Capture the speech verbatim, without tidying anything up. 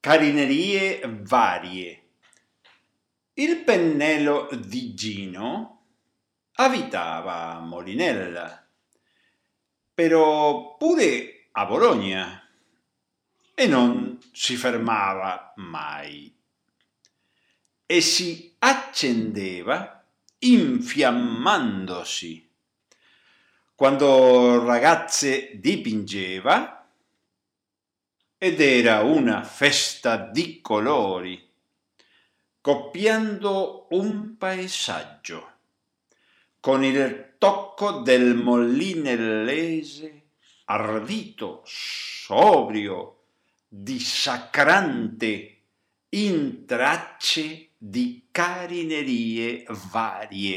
Carinerie varie. Il pennello di Gino abitava a Molinella, però pure a Bologna, e non si fermava mai. E si accendeva infiammandosi. Quando ragazze dipingeva, ed era una festa di colori, copiando un paesaggio, con il tocco del molinellese ardito, sobrio, dissacrante, in tracce di carinerie varie.